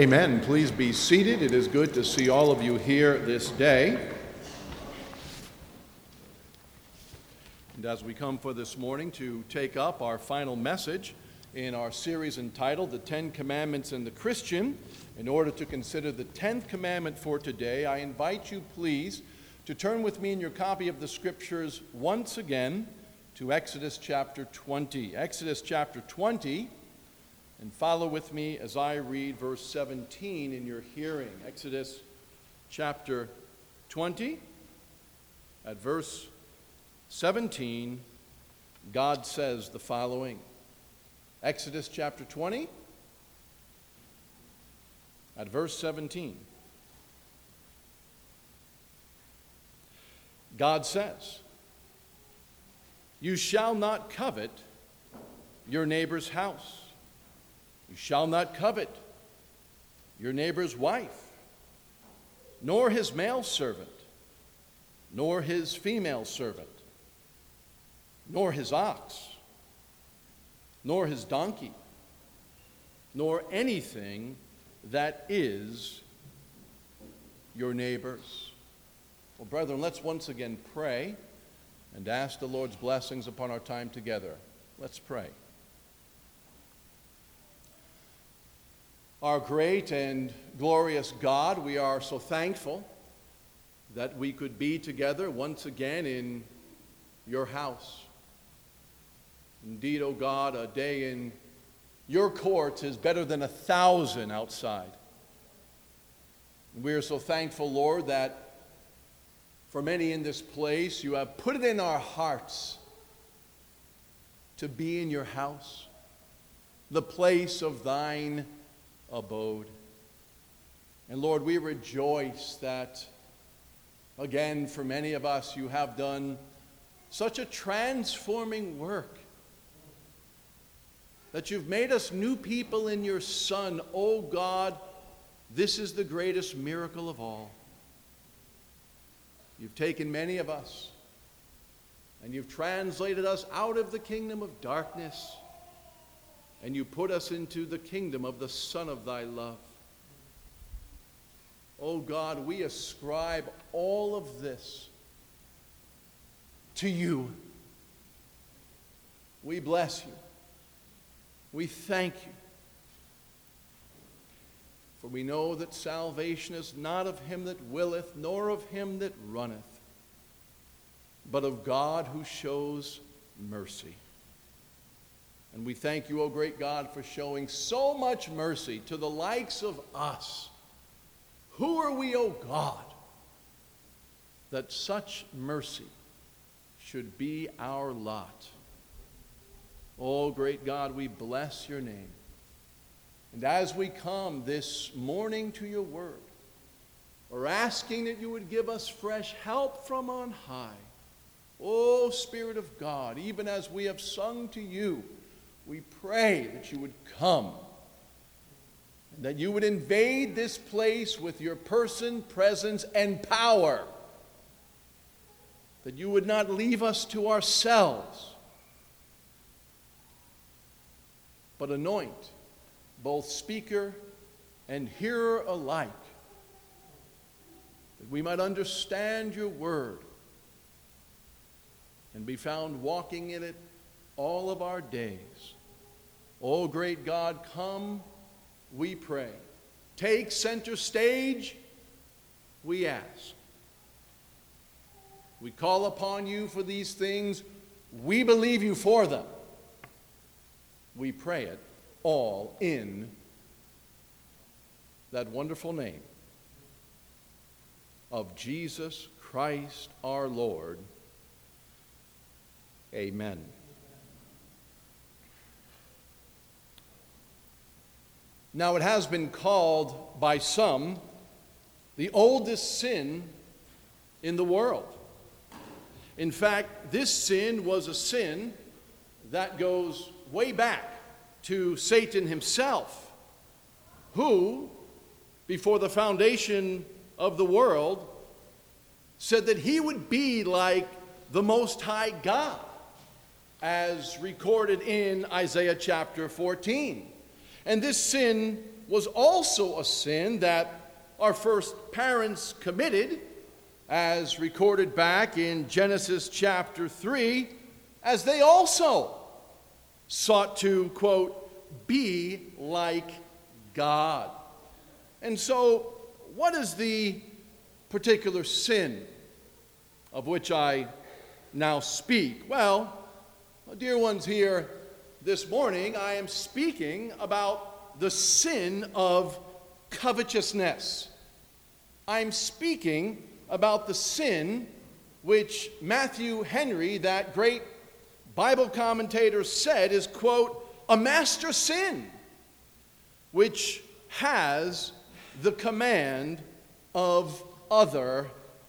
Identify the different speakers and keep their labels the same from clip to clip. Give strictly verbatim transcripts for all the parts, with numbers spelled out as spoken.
Speaker 1: Amen. Please be seated. It is good to see all of you here this day. And as we come for this morning to take up our final message in our series entitled The Ten Commandments and the Christian, in order to consider the tenth commandment for today, I invite you, please, to turn with me in your copy of the Scriptures once again to Exodus chapter twenty. Exodus chapter twenty. And follow with me as I read verse seventeen in your hearing. Exodus chapter twenty, at verse seventeen, God says the following. Exodus chapter twenty, at verse seventeen. God says, "You shall not covet your neighbor's house. You shall not covet your neighbor's wife, nor his male servant, nor his female servant, nor his ox, nor his donkey, nor anything that is your neighbor's." Well, brethren, let's once again pray and ask the Lord's blessings upon our time together. Let's pray. Our great and glorious God, we are so thankful that we could be together once again in your house. Indeed, O God, a day in your courts is better than a thousand outside. We are so thankful, Lord, that for many in this place, you have put it in our hearts to be in your house, the place of thine abode. And Lord, we rejoice that, again, for many of us, you have done such a transforming work, that you've made us new people in your Son. Oh God, this is the greatest miracle of all. You've taken many of us, and you've translated us out of the kingdom of darkness, and you put us into the kingdom of the Son of thy love. Oh God, we ascribe all of this to you. We bless you. We thank you. For we know that salvation is not of him that willeth, nor of him that runneth, but of God who shows mercy. And we thank you, O great God, for showing so much mercy to the likes of us. Who are we, O God, that such mercy should be our lot? O great God, we bless your name. And as we come this morning to your word, we're asking that you would give us fresh help from on high. O Spirit of God, even as we have sung to you, we pray that you would come, and that you would invade this place with your person, presence, and power, that you would not leave us to ourselves, but anoint both speaker and hearer alike, that we might understand your word and be found walking in it all of our days. O great God, come, we pray. Take center stage, we ask. We call upon you for these things. We believe you for them. We pray it all in that wonderful name of Jesus Christ our Lord. Amen. Now, it has been called by some the oldest sin in the world. In fact, this sin was a sin that goes way back to Satan himself, who, before the foundation of the world, said that he would be like the Most High God, as recorded in Isaiah chapter fourteen. And this sin was also a sin that our first parents committed, as recorded back in Genesis chapter three, as they also sought to, quote, be like God. And so, what is the particular sin of which I now speak? Well, dear ones here this morning, I am speaking about the sin of covetousness. I'm speaking about the sin which Matthew Henry, that great Bible commentator, said is, quote, a master sin, which has the command of other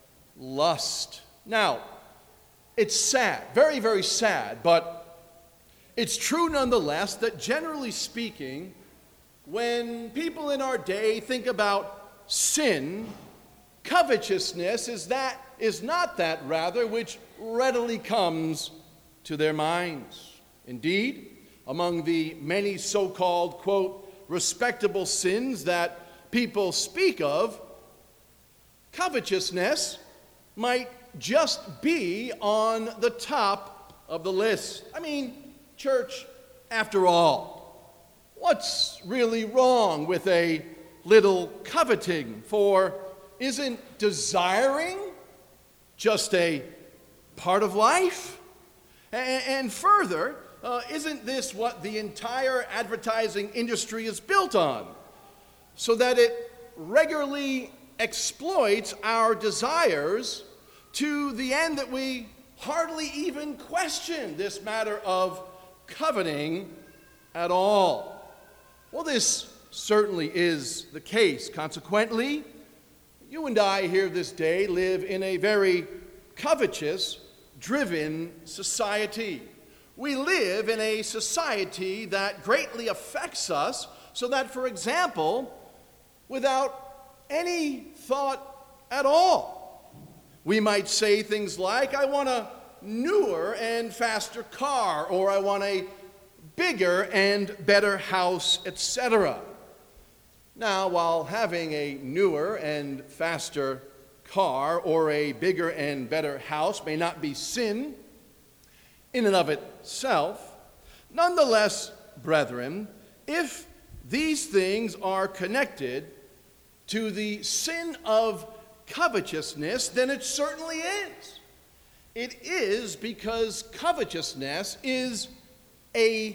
Speaker 1: lust. Now, it's sad, very, very sad, but it's true nonetheless that generally speaking, when people in our day think about sin, covetousness is that is not that rather which readily comes to their minds. Indeed, among the many so-called, quote, respectable sins that people speak of, covetousness might just be on the top of the list. I mean, church, after all, what's really wrong with a little coveting? For isn't desiring just a part of life? And further, uh, isn't this what the entire advertising industry is built on? So that it regularly exploits our desires to the end that we hardly even question this matter of coveting at all. Well, this certainly is the case. Consequently, you and I here this day live in a very covetous, driven society. We live in a society that greatly affects us, so that, for example, without any thought at all, we might say things like, I want a newer and faster car, or I want a bigger and better house, et cetera. Now, while having a newer and faster car or a bigger and better house may not be sin in and of itself, nonetheless, brethren, if these things are connected to the sin of covetousness, then it certainly is. It is because covetousness is a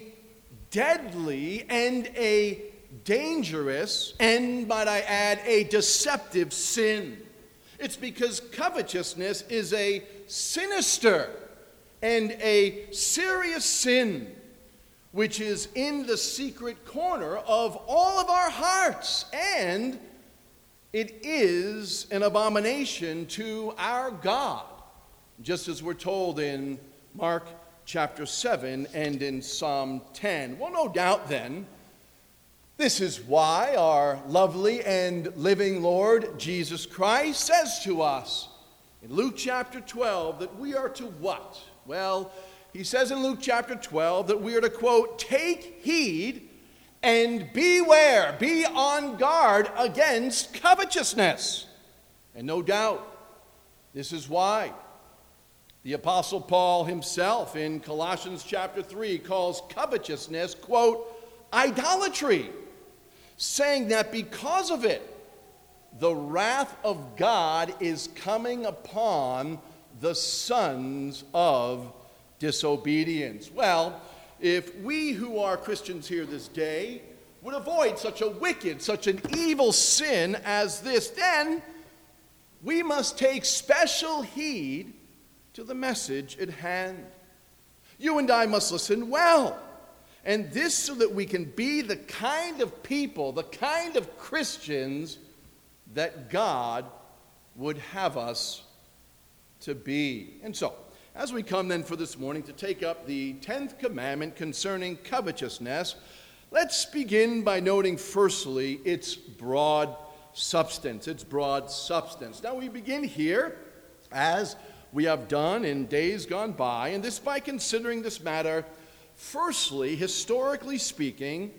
Speaker 1: deadly and a dangerous, and might I add, a deceptive sin. It's because covetousness is a sinister and a serious sin, which is in the secret corner of all of our hearts, and it is an abomination to our God, just as we're told in Mark chapter seven and in Psalm ten. Well, no doubt then, this is why our lovely and living Lord Jesus Christ says to us in Luke chapter twelve that we are to what? Well, he says in Luke chapter twelve that we are to, quote, take heed and beware, be on guard against covetousness. And no doubt, this is why the Apostle Paul himself in Colossians chapter three calls covetousness, quote, idolatry, saying that because of it, the wrath of God is coming upon the sons of disobedience. Well, if we who are Christians here this day would avoid such a wicked, such an evil sin as this, then we must take special heed to the message at hand. You and I must listen well. And this so that we can be the kind of people, the kind of Christians that God would have us to be. And so, as we come then for this morning to take up the tenth commandment concerning covetousness, let's begin by noting firstly its broad substance, its broad substance. Now we begin here, as we have done in days gone by, and this by considering this matter, firstly, historically speaking,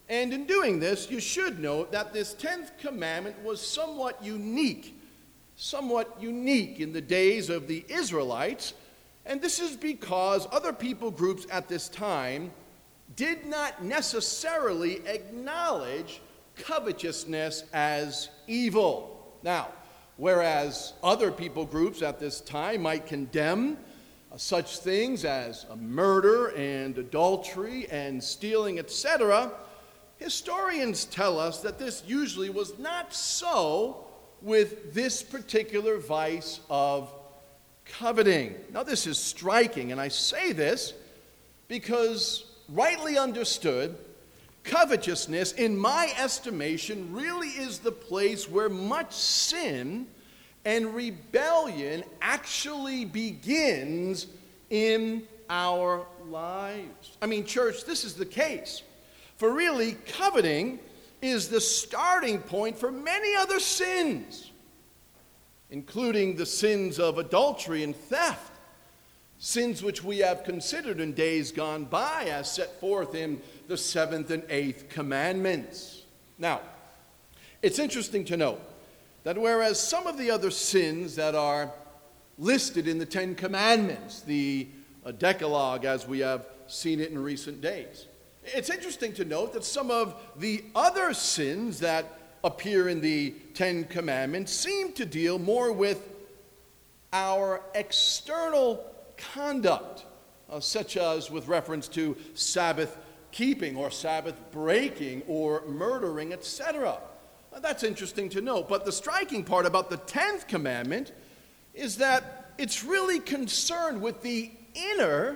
Speaker 1: And in doing this, you should note that this tenth commandment was somewhat unique, somewhat unique in the days of the Israelites. And this is because other people groups at this time did not necessarily acknowledge covetousness as evil. Now, whereas other people groups at this time might condemn uh, such things as uh, murder and adultery and stealing, et cetera, historians tell us that this usually was not so with this particular vice of coveting. Now, this is striking, and I say this because, rightly understood, covetousness, in my estimation, really is the place where much sin and rebellion actually begins in our lives. I mean, church, this is the case. For really, coveting is the starting point for many other sins, including the sins of adultery and theft, sins which we have considered in days gone by as set forth in the seventh and eighth commandments. Now, it's interesting to note that whereas some of the other sins that are listed in the Ten Commandments, the Decalogue as we have seen it in recent days, it's interesting to note that some of the other sins that appear in the Ten Commandments seem to deal more with our external conduct, uh, such as with reference to Sabbath keeping or Sabbath breaking or murdering, et cetera. Well, that's interesting to note. But the striking part about the tenth commandment is that it's really concerned with the inner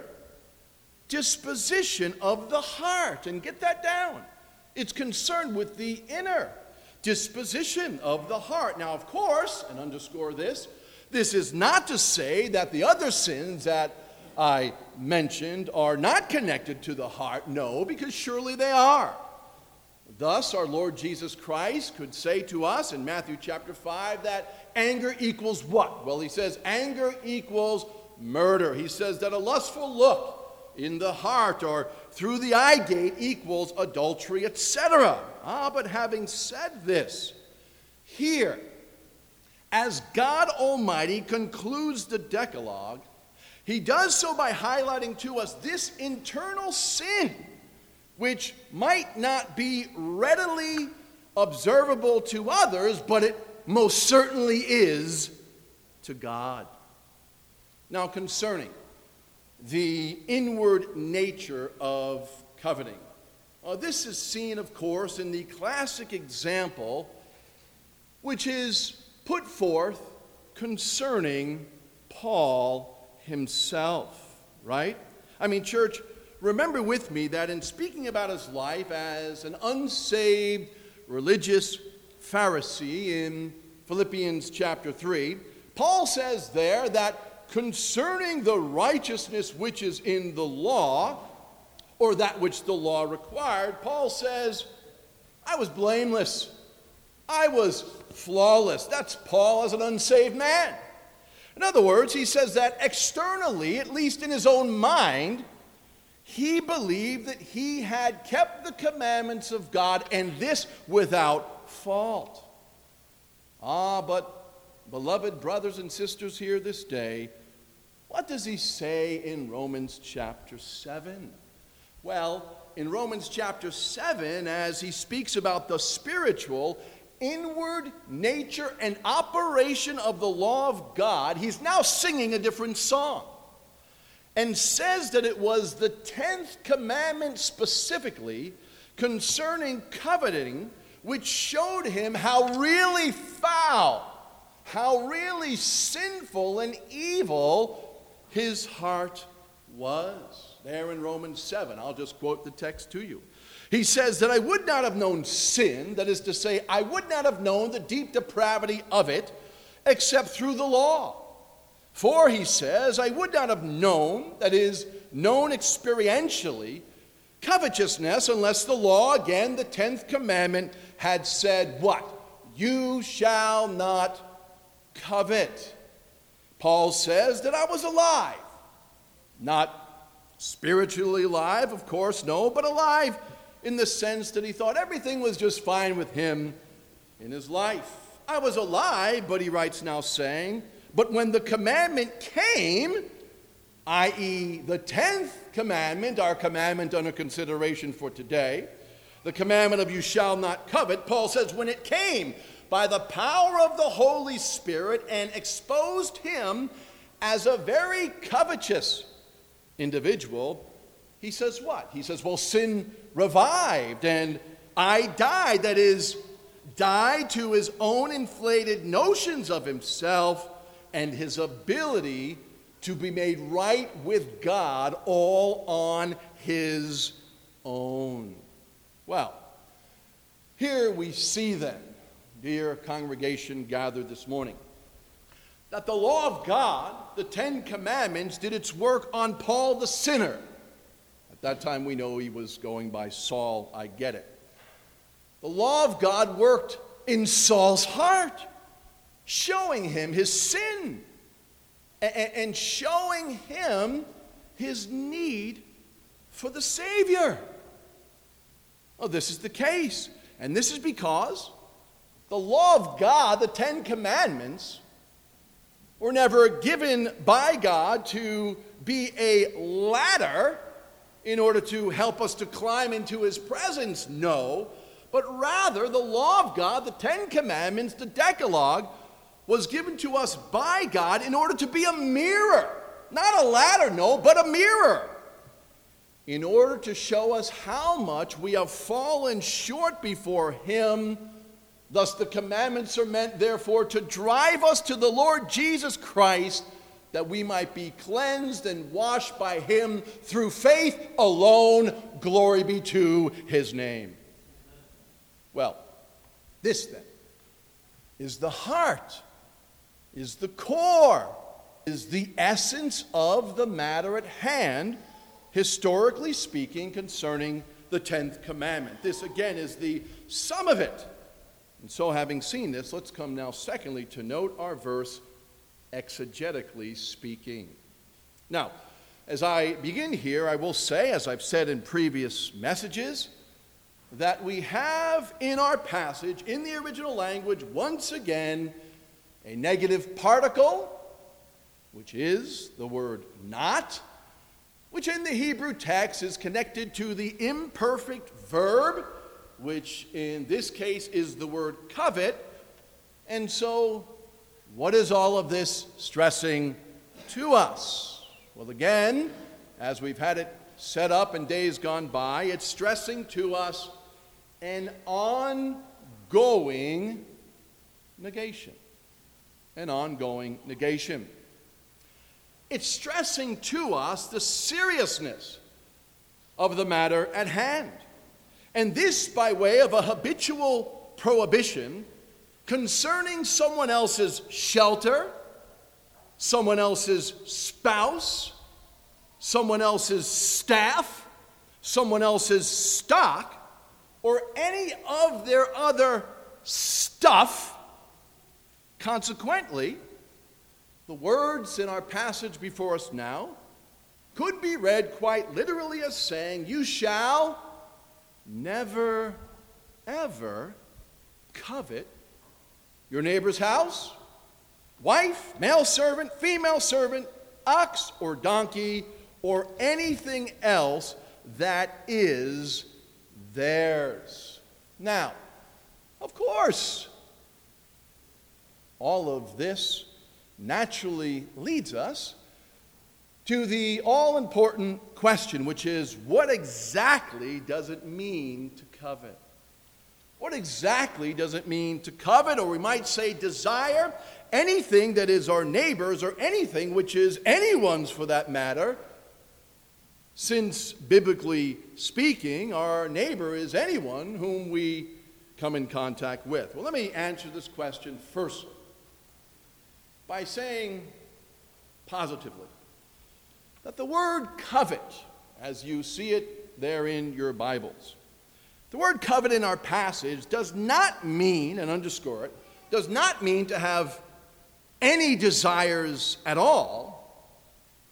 Speaker 1: disposition of the heart. And get that down. It's concerned with the inner disposition of the heart. Now, of course, and underscore this, this is not to say that the other sins that I mentioned are not connected to the heart. No, because surely they are. Thus, our Lord Jesus Christ could say to us in Matthew chapter five that anger equals what? Well, he says anger equals murder. He says that a lustful look in the heart or through the eye gate equals adultery, et cetera. Ah, but having said this, here, as God Almighty concludes the Decalogue, he does so by highlighting to us this internal sin, which might not be readily observable to others, but it most certainly is to God. Now, concerning the inward nature of coveting, uh, this is seen, of course, in the classic example which is put forth concerning Paul himself, right? I mean, church, remember with me that in speaking about his life as an unsaved religious Pharisee in Philippians chapter three, Paul says there that concerning the righteousness which is in the law, or that which the law required, Paul says, I was blameless. I was flawless. That's Paul as an unsaved man. In other words, he says that externally, at least in his own mind, he believed that he had kept the commandments of God, and this without fault. Ah, but beloved brothers and sisters here this day, what does he say in Romans chapter seven? Well, in Romans chapter seven, as he speaks about the spiritual inward nature and operation of the law of God, he's now singing a different song and says that it was the tenth commandment specifically concerning coveting which showed him how really foul, how really sinful and evil his heart was. There in Romans seven, I'll just quote the text to you. He says that I would not have known sin, that is to say, I would not have known the deep depravity of it, except through the law. For, he says, I would not have known, that is, known experientially, covetousness unless the law, again, the tenth commandment, had said what? You shall not covet. Paul says that I was alive. Not spiritually alive, of course, no, but alive in the sense that he thought everything was just fine with him in his life. I was alive, but he writes now saying, but when the commandment came, that is the tenth commandment, our commandment under consideration for today, the commandment of you shall not covet, Paul says, when it came by the power of the Holy Spirit and exposed him as a very covetous individual, he says what? He says, well, sin revived and I died, that is, died to his own inflated notions of himself and his ability to be made right with God all on his own. Well, here we see then, dear congregation gathered this morning, that the law of God, the Ten Commandments, did its work on Paul the sinner. At that time we know he was going by Saul, I get it. The law of God worked in Saul's heart, showing him his sin and showing him his need for the Savior. Oh, this is the case. And this is because the law of God, the Ten Commandments, were never given by God to be a ladder in order to help us to climb into his presence. No. But rather, the law of God, the Ten Commandments, the Decalogue, was given to us by God in order to be a mirror. Not a ladder, no, but a mirror. In order to show us how much we have fallen short before him. Thus the commandments are meant, therefore, to drive us to the Lord Jesus Christ, that we might be cleansed and washed by him through faith alone. Glory be to his name. Well, this then is the heart, is the core, is the essence of the matter at hand, historically speaking, concerning the tenth commandment. This again is the sum of it. And so having seen this, let's come now secondly to note our verse exegetically speaking. Now, as I begin here, I will say, as I've said in previous messages, that we have in our passage, in the original language, once again, a negative particle, which is the word not, which in the Hebrew text is connected to the imperfect verb, which in this case is the word covet. And so, what is all of this stressing to us? Well, again, as we've had it set up in days gone by, it's stressing to us an ongoing negation. An ongoing negation. It's stressing to us the seriousness of the matter at hand. And this by way of a habitual prohibition concerning someone else's shelter, someone else's spouse, someone else's staff, someone else's stock, or any of their other stuff. Consequently, the words in our passage before us now could be read quite literally as saying, you shall never, ever covet your neighbor's house, wife, male servant, female servant, ox or donkey, or anything else that is theirs. Now, of course, all of this naturally leads us to the all-important question, which is, what exactly does it mean to covet? What exactly does it mean to covet, or we might say desire, anything that is our neighbor's or anything which is anyone's for that matter, since biblically speaking, our neighbor is anyone whom we come in contact with? Well, let me answer this question first by saying positively that the word covet, as you see it there in your Bibles, the word covet in our passage does not mean, and underscore it, does not mean to have any desires at all,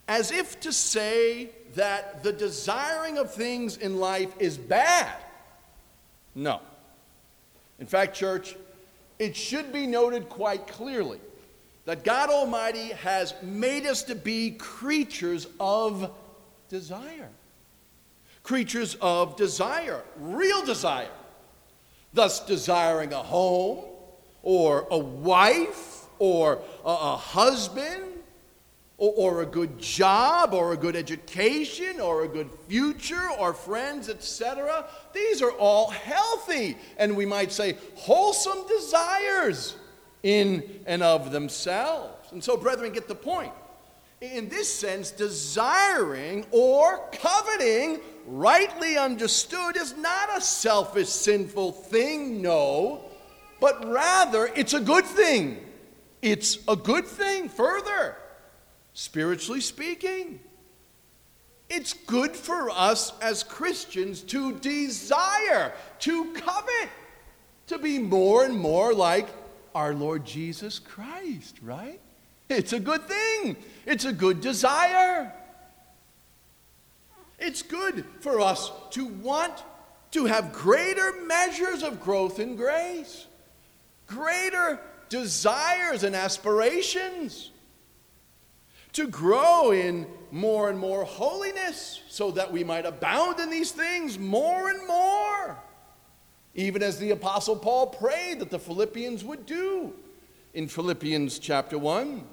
Speaker 1: as if to say that the desiring of things in life is bad. No. In fact, church, it should be noted quite clearly that God Almighty has made us to be creatures of desire. Creatures of desire, real desire. Thus, desiring a home, or a wife, or a, a husband, or, or a good job, or a good education, or a good future, or friends, et cetera. These are all healthy, and we might say wholesome desires in and of themselves. And so, brethren, get the point. In this sense, desiring or coveting, rightly understood, is not a selfish, sinful thing, no, but rather it's a good thing. It's a good thing. Further, spiritually speaking, it's good for us as Christians to desire, to covet, to be more and more like our Lord Jesus Christ, right? It's a good thing. It's a good desire. It's good for us to want to have greater measures of growth in grace, greater desires and aspirations, to grow in more and more holiness so that we might abound in these things more and more, even as the Apostle Paul prayed that the Philippians would do in Philippians chapter one.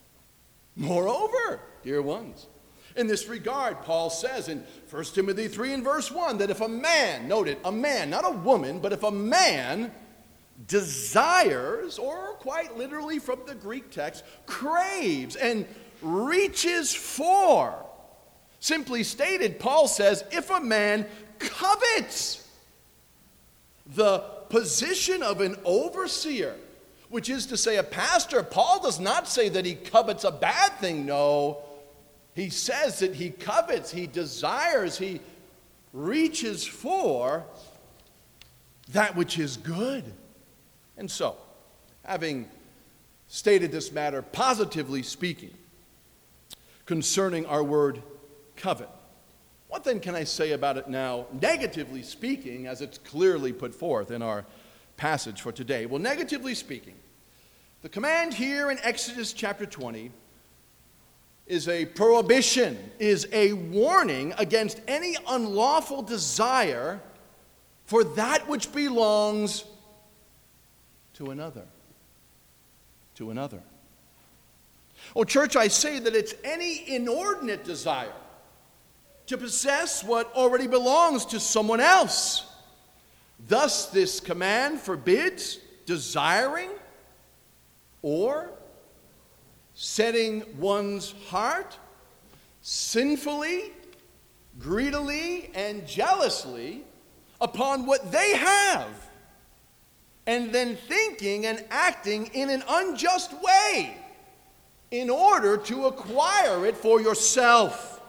Speaker 1: Moreover, dear ones, in this regard, Paul says in First Timothy three and verse one that if a man, note it, a man, not a woman, but if a man desires, or quite literally from the Greek text, craves and reaches for, simply stated, Paul says, if a man covets the position of an overseer, which is to say a pastor, Paul does not say that he covets a bad thing, no. He says that he covets, he desires, he reaches for that which is good. And so, having stated this matter positively speaking concerning our word covet, what then can I say about it now, negatively speaking, as it's clearly put forth in our passage for today? Well, negatively speaking, the command here in Exodus chapter twenty is a prohibition, is a warning against any unlawful desire for that which belongs to another. To another. Oh, church, I say that it's any inordinate desire to possess what already belongs to someone else. Thus, this command forbids desiring or setting one's heart sinfully, greedily, and jealously upon what they have, and then thinking and acting in an unjust way in order to acquire it for yourself.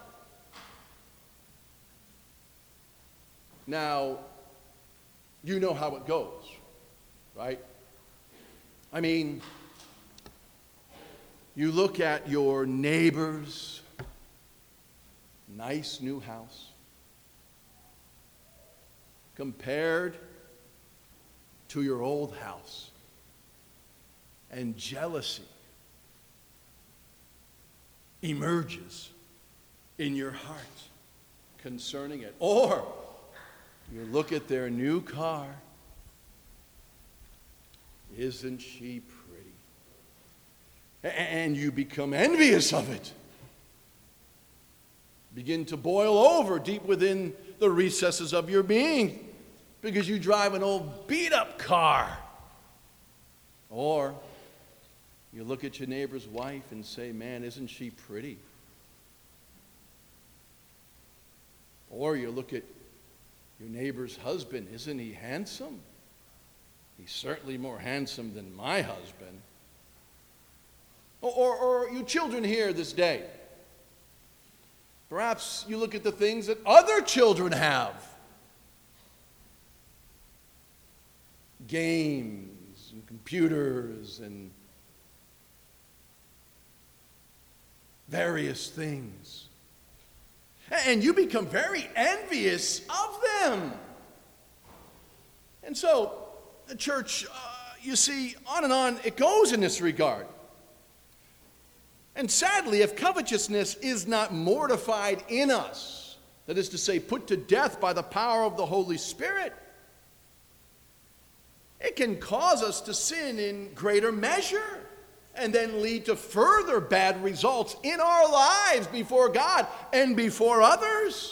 Speaker 1: Now, you know how it goes, right? I mean, you look at your neighbor's nice new house compared to your old house, and jealousy emerges in your heart concerning it. Or you look at their new car. Isn't she pretty? And you become envious of it. Begin to boil over deep within the recesses of your being because you drive an old beat-up car. Or you look at your neighbor's wife and say, man, isn't she pretty? Or you look at your neighbor's husband, isn't he handsome? He's certainly more handsome than my husband. Or, or, or you children here this day, perhaps you look at the things that other children have. Games and computers and various things. And you become very envious of them. And so, the church, uh, you see, on and on it goes in this regard. And sadly, if covetousness is not mortified in us, that is to say, put to death by the power of the Holy Spirit, it can cause us to sin in greater measure and then lead to further bad results in our lives before God and before others.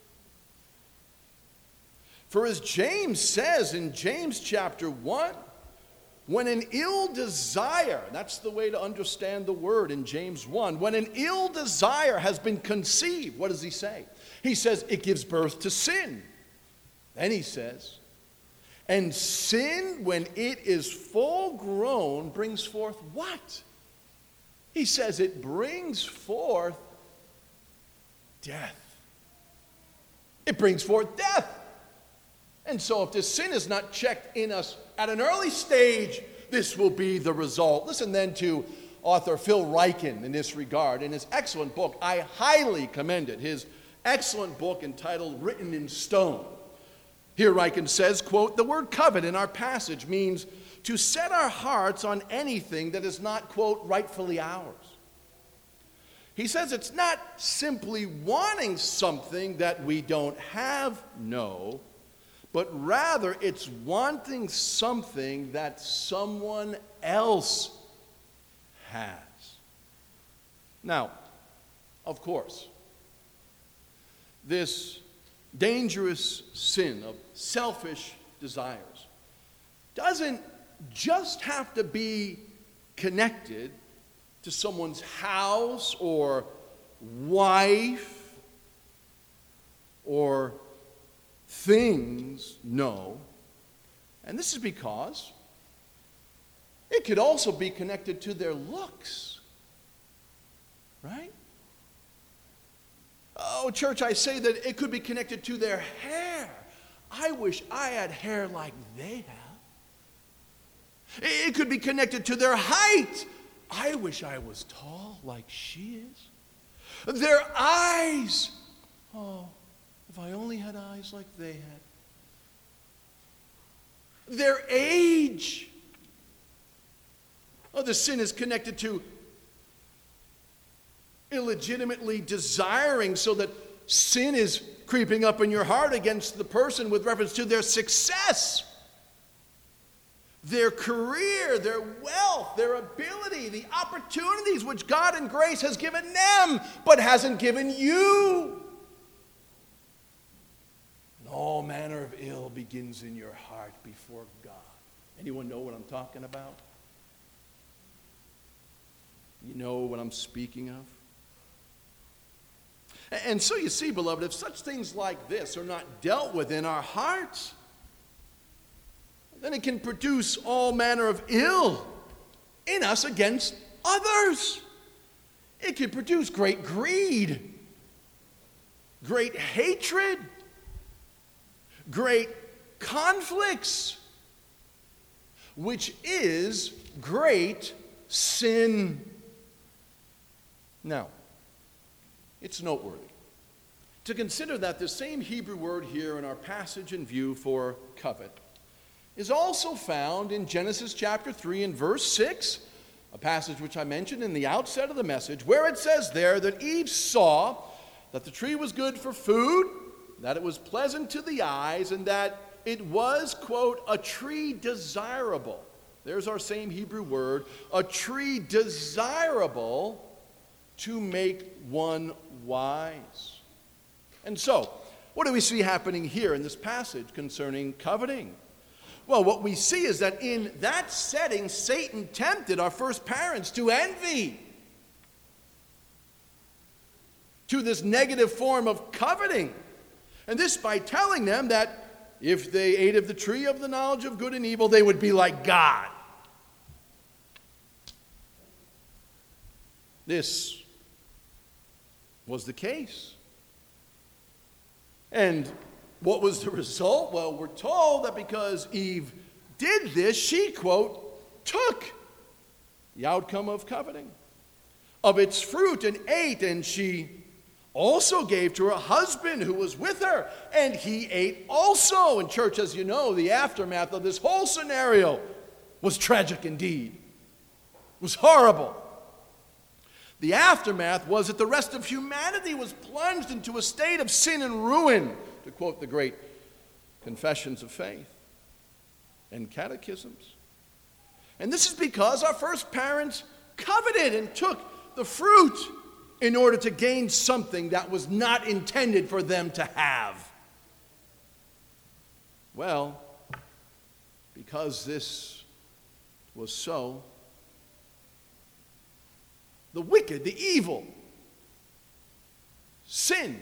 Speaker 1: For as James says in James chapter one, when an ill desire, that's the way to understand the word in James one, when an ill desire has been conceived, what does he say? He says it gives birth to sin. Then he says, and sin, when it is full grown, brings forth what? He says it brings forth death. It brings forth death. And so if this sin is not checked in us at an early stage, this will be the result. Listen then to author Phil Ryken in this regard. In his excellent book, I highly commend it, his excellent book entitled Written in Stone. Here Ryken says, quote, the word covet in our passage means to set our hearts on anything that is not, quote, rightfully ours. He says it's not simply wanting something that we don't have, no, but rather it's wanting something that someone else has. Now, of course, this dangerous sin of selfish desires doesn't just have to be connected to someone's house or wife or things, no. And this is because it could also be connected to their looks, right? Oh, church, I say that it could be connected to their hair. I wish I had hair like they have. It could be connected to their height. I wish I was tall like she is. Their eyes. Oh, if I only had eyes like they had. Their age. Oh, the sin is connected to illegitimately desiring, so that sin is creeping up in your heart against the person with reference to their success, their career, their wealth, their ability, the opportunities which God in grace has given them but hasn't given you. And all manner of ill begins in your heart before God. Anyone know what I'm talking about? You know what I'm speaking of? And so you see, beloved, if such things like this are not dealt with in our hearts, then it can produce all manner of ill in us against others. It can produce great greed, great hatred, great conflicts, which is great sin. Now, it's noteworthy to consider that the same Hebrew word here in our passage in view for covet is also found in Genesis chapter three and verse six, a passage which I mentioned in the outset of the message, where it says there that Eve saw that the tree was good for food, that it was pleasant to the eyes, and that it was, quote, a tree desirable. There's our same Hebrew word, a tree desirable to make one wise. And so, what do we see happening here in this passage concerning coveting? Well, what we see is that in that setting, Satan tempted our first parents to envy, to this negative form of coveting. And this by telling them that if they ate of the tree of the knowledge of good and evil, they would be like God. This was the case. And what was the result? Well, we're told that because Eve did this, she, quote, took the outcome of coveting. of its fruit and ate, and she also gave to her husband who was with her, and he ate also. And church, as you know, the aftermath of this whole scenario was tragic indeed. It was horrible. The aftermath was that the rest of humanity was plunged into a state of sin and ruin, to quote the great confessions of faith and catechisms. And this is because our first parents coveted and took the fruit in order to gain something that was not intended for them to have. Well, because this was so, the wicked, the evil sin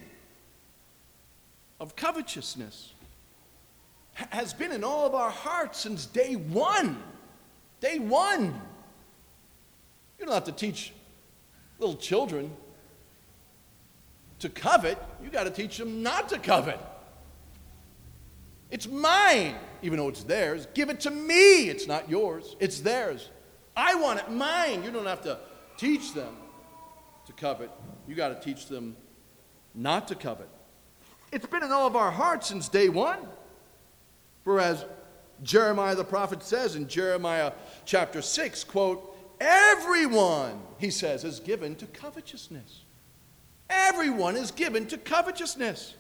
Speaker 1: of covetousness has been in all of our hearts since day one. Day one. You don't have to teach little children to covet. You got to teach them not to covet. It's mine, even though it's theirs. Give it to me. It's not yours. It's theirs. I want it mine. You don't have to teach them to covet. You got to teach them not to covet. It's been in all of our hearts since day one. For as Jeremiah the prophet says in Jeremiah chapter six, quote, everyone, he says, is given to covetousness. Everyone is given to covetousness.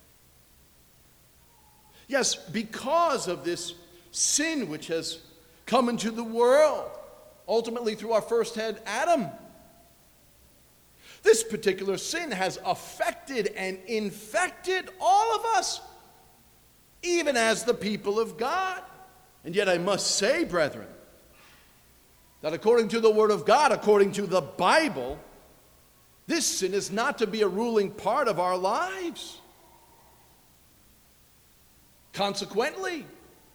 Speaker 1: Yes, because of this sin which has come into the world, ultimately through our first head, Adam. This particular sin has affected and infected all of us, even as the people of God. And yet I must say, brethren, that according to the Word of God, according to the Bible, this sin is not to be a ruling part of our lives. Consequently,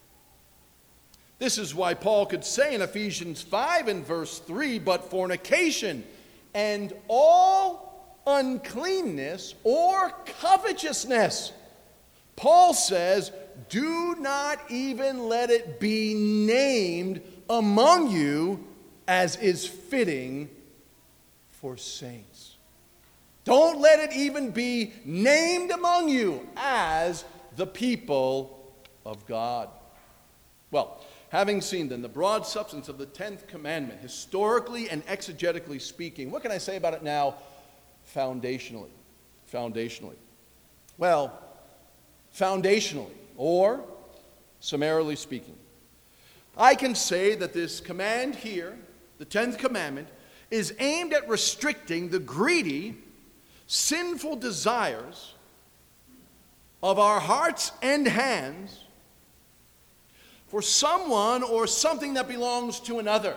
Speaker 1: this is why Paul could say in Ephesians five and verse three, but fornication and all uncleanness or covetousness, Paul says, do not even let it be named among you as is fitting for saints. Don't let it even be named among you as the people of God. Well, having seen then the broad substance of the tenth commandment, historically and exegetically speaking, what can I say about it now foundationally? Foundationally. Well, foundationally, or summarily speaking, I can say that this command here, the tenth commandment, is aimed at restricting the greedy, sinful desires of our hearts and hands for someone or something that belongs to another.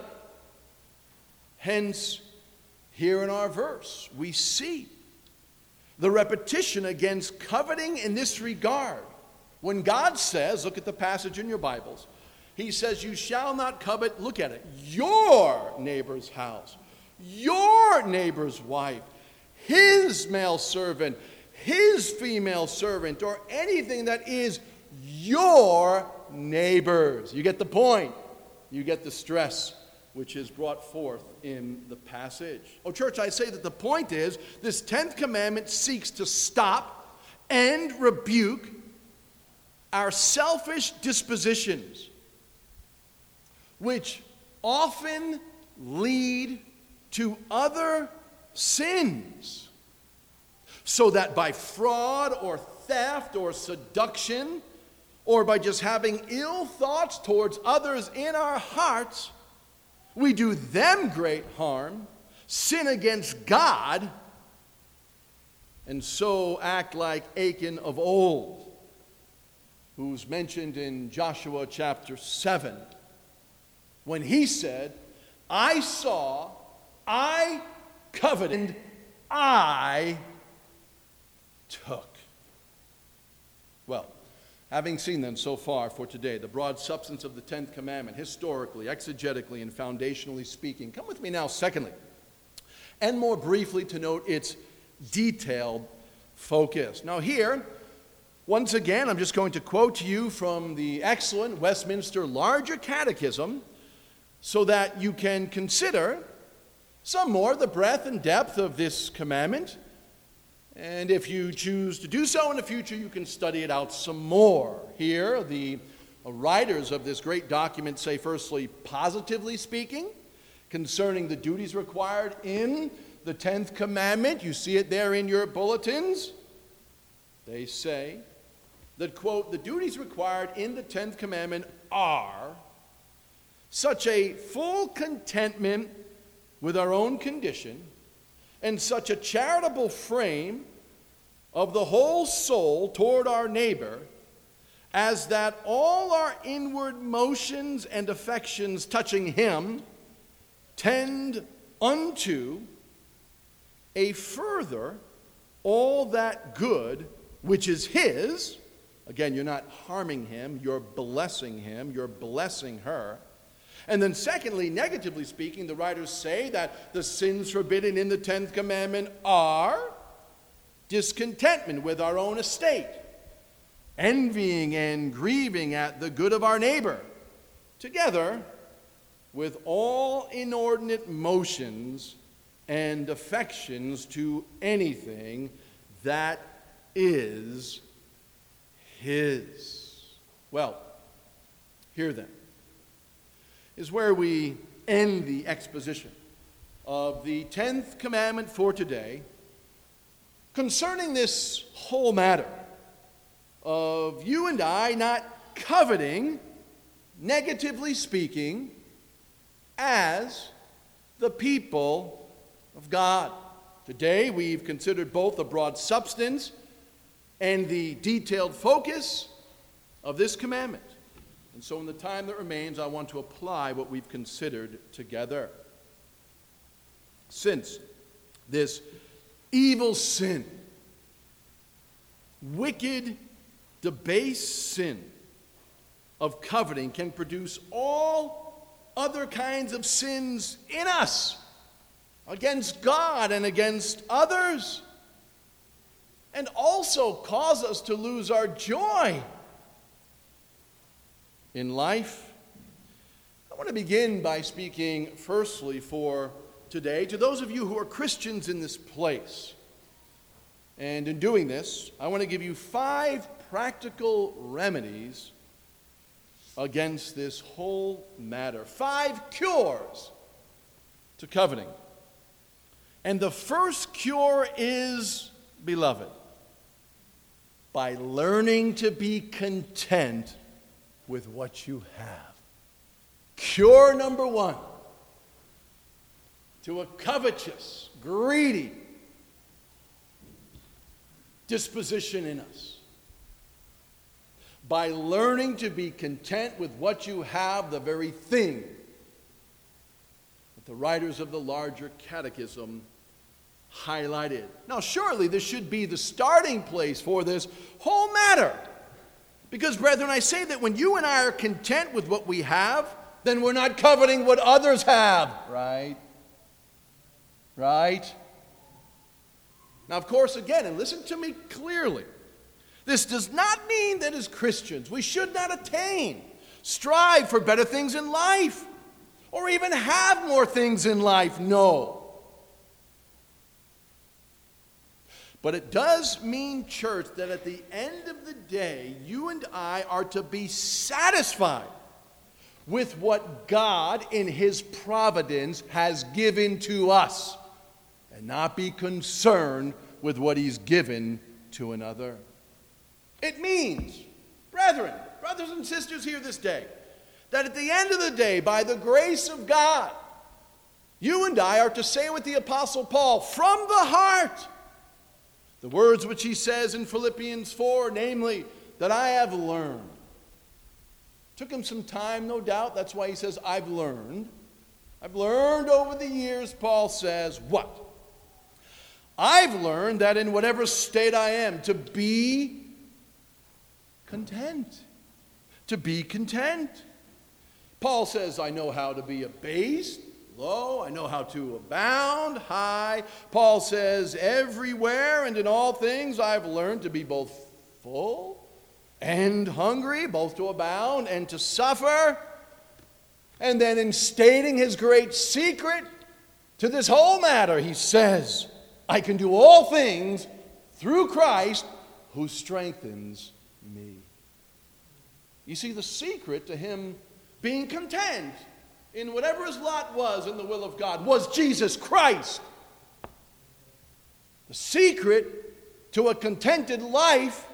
Speaker 1: Hence, here in our verse, we see the repetition against coveting in this regard. When God says, look at the passage in your Bibles, he says, you shall not covet, look at it, your neighbor's house, your neighbor's wife, his male servant, his female servant, or anything that is your neighbor's. You get the point. You get the stress which is brought forth in the passage. Oh, church, I say that the point is this tenth commandment seeks to stop and rebuke our selfish dispositions, which often lead to other sins, so that by fraud or theft or seduction, or by just having ill thoughts towards others in our hearts, we do them great harm, sin against God, and so act like Achan of old, who's mentioned in Joshua chapter seven, when he said, I saw, I coveted, and I took. Well, having seen then so far for today the broad substance of the tenth commandment, historically, exegetically, and foundationally speaking, come with me now, secondly, and more briefly to note its detailed focus. Now here, once again, I'm just going to quote to you from the excellent Westminster Larger Catechism so that you can consider some more, the breadth and depth of this commandment. And if you choose to do so in the future, you can study it out some more. Here, the writers of this great document say, firstly, positively speaking, concerning the duties required in the tenth commandment. You see it there in your bulletins. They say that, quote, the duties required in the tenth commandment are such a full contentment with our own condition and such a charitable frame of the whole soul toward our neighbor, as that all our inward motions and affections touching him tend unto a further all that good which is his. Again, you're not harming him, you're blessing him, you're blessing her. And then secondly, negatively speaking, the writers say that the sins forbidden in the tenth commandment are discontentment with our own estate, envying and grieving at the good of our neighbor, together with all inordinate motions and affections to anything that is his. Well, here then is where we end the exposition of the tenth commandment for today concerning this whole matter of you and I not coveting, negatively speaking, as the people of God. Today we've considered both the broad substance and the detailed focus of this commandment. And so in the time that remains, I want to apply what we've considered together. Since this evil sin, wicked, debased sin of coveting can produce all other kinds of sins in us, against God and against others, and also cause us to lose our joy in life. I want to begin by speaking firstly for today to those of you who are Christians in this place. And in doing this, I want to give you five practical remedies against this whole matter. Five cures to coveting. And the first cure is, beloved, by learning to be content with what you have. Cure number one to a covetous, greedy disposition in us. By learning to be content with what you have, the very thing that the writers of the larger catechism highlighted. Now, surely this should be the starting place for this whole matter. Because, brethren, I say that when you and I are content with what we have, then we're not coveting what others have. Right? Right? Now, of course, again, and listen to me clearly, this does not mean that as Christians we should not attain, strive for better things in life, or even have more things in life. No. But it does mean, church, that at the end of the day, you and I are to be satisfied with what God in His providence has given to us, and not be concerned with what He's given to another. It means, brethren, brothers and sisters here this day, that at the end of the day, by the grace of God, you and I are to say with the Apostle Paul, from the heart, the words which he says in Philippians four, namely, that I have learned. Took him some time, no doubt. That's why he says, I've learned. I've learned over the years, Paul says, what? I've learned that in whatever state I am, to be content. To be content. Paul says, I know how to be abased, low. I know how to abound, high. Paul says, everywhere and in all things I've learned to be both full and hungry, both to abound and to suffer. And then in stating his great secret, to this whole matter, he says, I can do all things through Christ who strengthens me. You see, the secret to him being content in whatever his lot was in the will of God was Jesus Christ. The secret to a contented life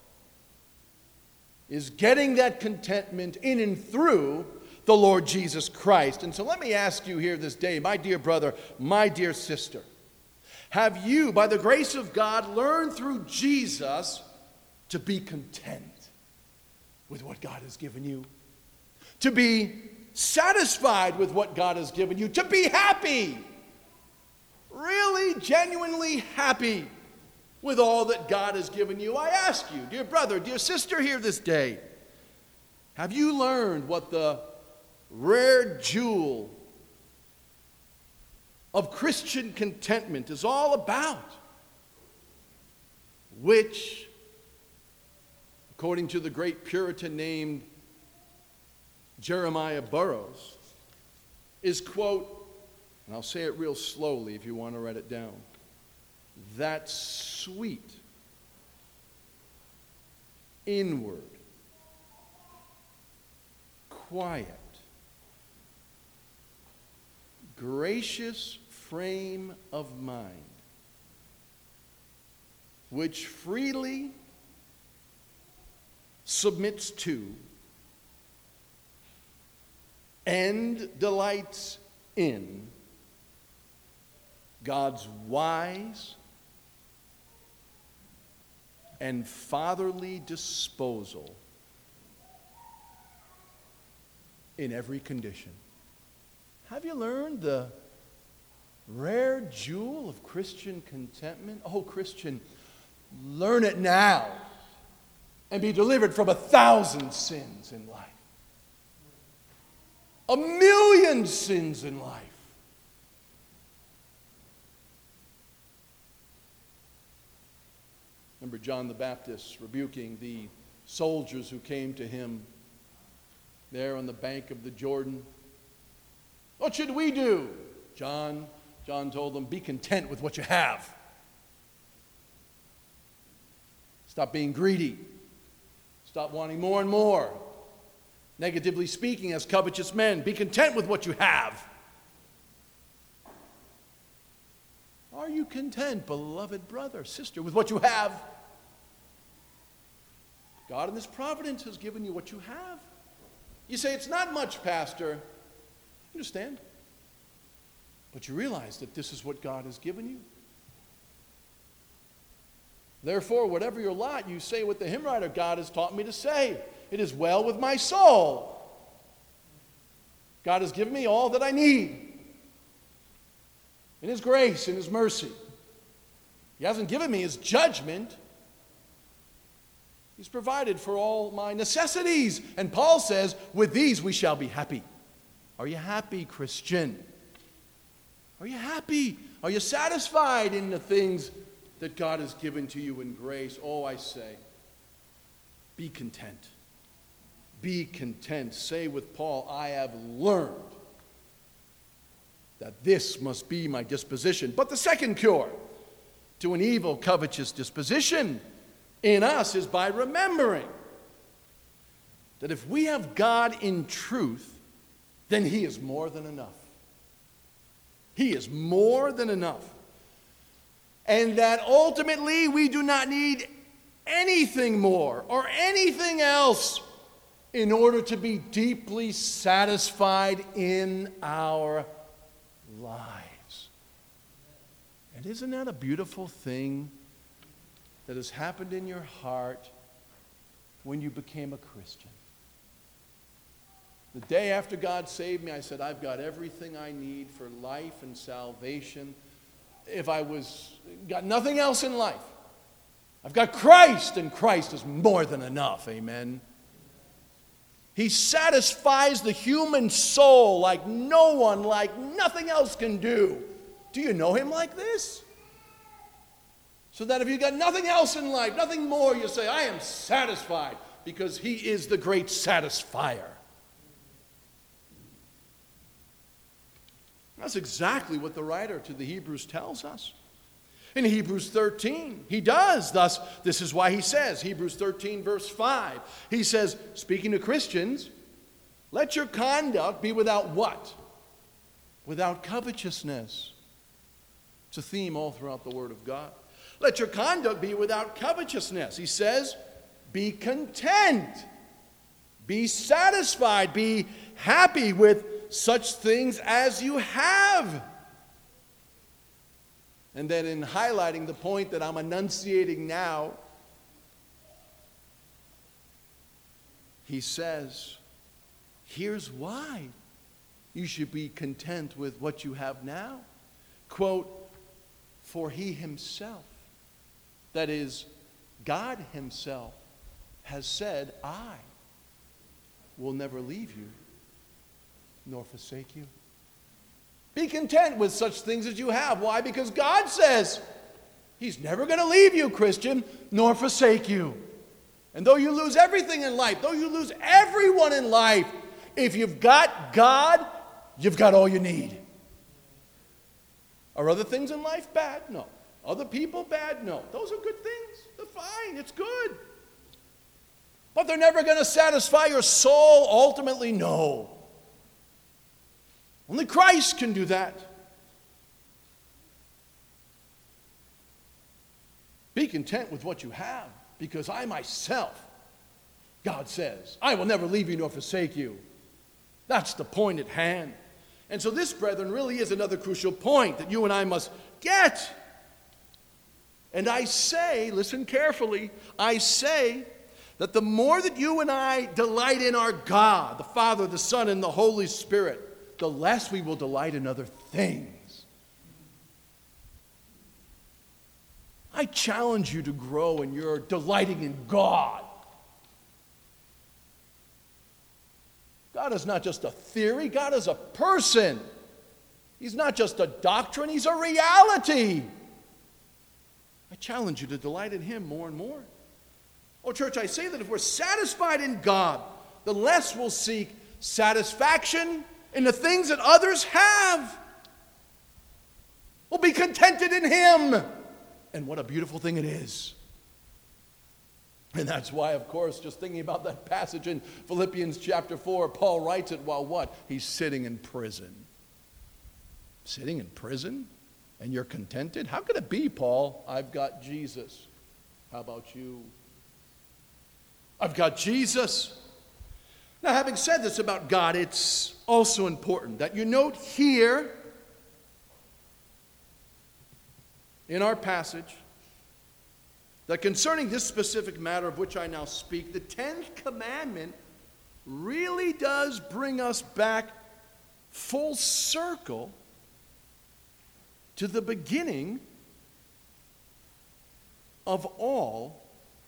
Speaker 1: is getting that contentment in and through the Lord Jesus Christ. And so let me ask you here this day, my dear brother, my dear sister, have you, by the grace of God, learned through Jesus to be content with what God has given you? To be satisfied with what God has given you? To be happy? Really, genuinely happy with all that God has given you? I ask you, dear brother, dear sister here this day, have you learned what the rare jewel of Christian contentment is all about? Which, according to the great Puritan named Jeremiah Burroughs, is, quote, and I'll say it real slowly if you want to write it down, that sweet, inward, quiet, gracious frame of mind, which freely submits to and delights in God's wise and fatherly disposal in every condition. Have you learned the rare jewel of Christian contentment? Oh, Christian, learn it now and be delivered from a thousand sins in life. A million sins in life. Remember John the Baptist rebuking the soldiers who came to him there on the bank of the Jordan. What should we do? John, John told them, be content with what you have. Stop being greedy. Stop wanting more and more. Negatively speaking, as covetous men, be content with what you have. Are you content, beloved brother, sister, with what you have? God in His providence has given you what you have. You say, it's not much, Pastor. I understand. But you realize that this is what God has given you. Therefore, whatever your lot, you say with the hymn writer, God has taught me to say, it is well with my soul. God has given me all that I need. In His grace, in His mercy. He hasn't given me His judgment. He's provided for all my necessities. And Paul says, with these we shall be happy. Are you happy, Christian? Are you happy? Are you satisfied in the things that God has given to you in grace? Oh, I say, be content. Be content. Say with Paul, I have learned that this must be my disposition. But the second cure to an evil, covetous disposition in us is by remembering that if we have God in truth, then He is more than enough. He is more than enough. And that ultimately we do not need anything more or anything else in order to be deeply satisfied in our lives. And isn't that a beautiful thing that has happened in your heart when you became a Christian? The day after God saved me, I said, I've got everything I need for life and salvation. If I was got nothing else in life, I've got Christ, and Christ is more than enough. Amen. He satisfies the human soul like no one, like nothing else can do. Do you know Him like this? So that if you got nothing else in life, nothing more, you say, I am satisfied, because He is the great satisfier. Now, That's exactly what the writer to the Hebrews tells us. In Hebrews thirteen, he does. Thus, this is why he says, Hebrews thirteen, verse five, he says, speaking to Christians, let your conduct be without what? Without covetousness. It's a theme all throughout the Word of God. Let your conduct be without covetousness. He says, be content. Be satisfied. Be happy with such things as you have. And then in highlighting the point that I'm enunciating now, he says, here's why you should be content with what you have now. Quote, for he himself, that is, God himself, has said, I will never leave you nor forsake you. Be content with such things as you have. Why? Because God says he's never going to leave you, Christian, nor forsake you. And though you lose everything in life, though you lose everyone in life, if you've got God, you've got all you need. Are other things in life bad? No. Other people bad? No. Those are good things. They're fine. It's good. But they're never going to satisfy your soul ultimately? No. Only Christ can do that. Be content with what you have, because I myself, God says, I will never leave you nor forsake you. That's the point at hand. And so this, brethren, really is another crucial point that you and I must get. And I say, listen carefully, I say that the more that you and I delight in our God, the Father, the Son, and the Holy Spirit, the less we will delight in other things. I challenge you to grow in your delighting in God. God is not just a theory. God is a person. He's not just a doctrine. He's a reality. I challenge you to delight in him more and more. Oh, church, I say that if we're satisfied in God, the less we'll seek satisfaction in the things that others have. We'll be contented in him. And what a beautiful thing it is. And that's why, of course, just thinking about that passage in Philippians chapter four, Paul writes it while what? He's sitting in prison. Sitting in prison? And you're contented? How could it be, Paul? I've got Jesus. How about you? I've got Jesus. Now, having said this about God, it's also important that you note here in our passage that concerning this specific matter of which I now speak, the tenth commandment really does bring us back full circle to the beginning of all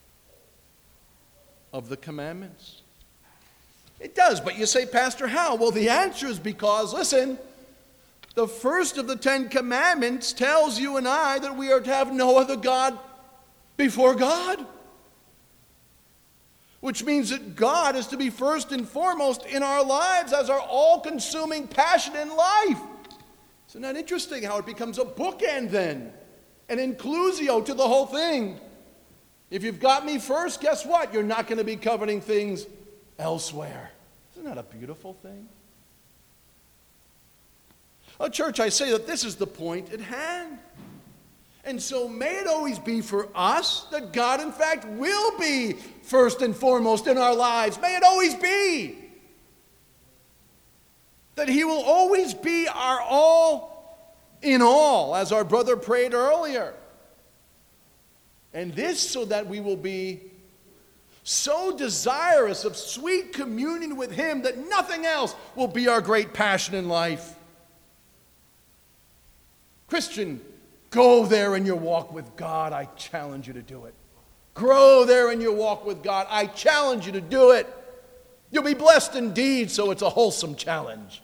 Speaker 1: of the commandments. It does, but you say, Pastor, how? Well, the answer is because, listen, the first of the Ten Commandments tells you and I that we are to have no other God before God. Which means that God is to be first and foremost in our lives as our all-consuming passion in life. Isn't that interesting how it becomes a bookend then? An inclusio to the whole thing. If you've got me first, guess what? You're not going to be coveting things elsewhere. Isn't that a beautiful thing? Oh, church, I say that this is the point at hand. And so may it always be for us that God, in fact, will be first and foremost in our lives. May it always be. That he will always be our all in all, as our brother prayed earlier. And this so that we will be so desirous of sweet communion with him that nothing else will be our great passion in life. Christian, go there in your walk with God. I challenge you to do it. Grow there in your walk with God. I challenge you to do it. You'll be blessed indeed, so it's a wholesome challenge.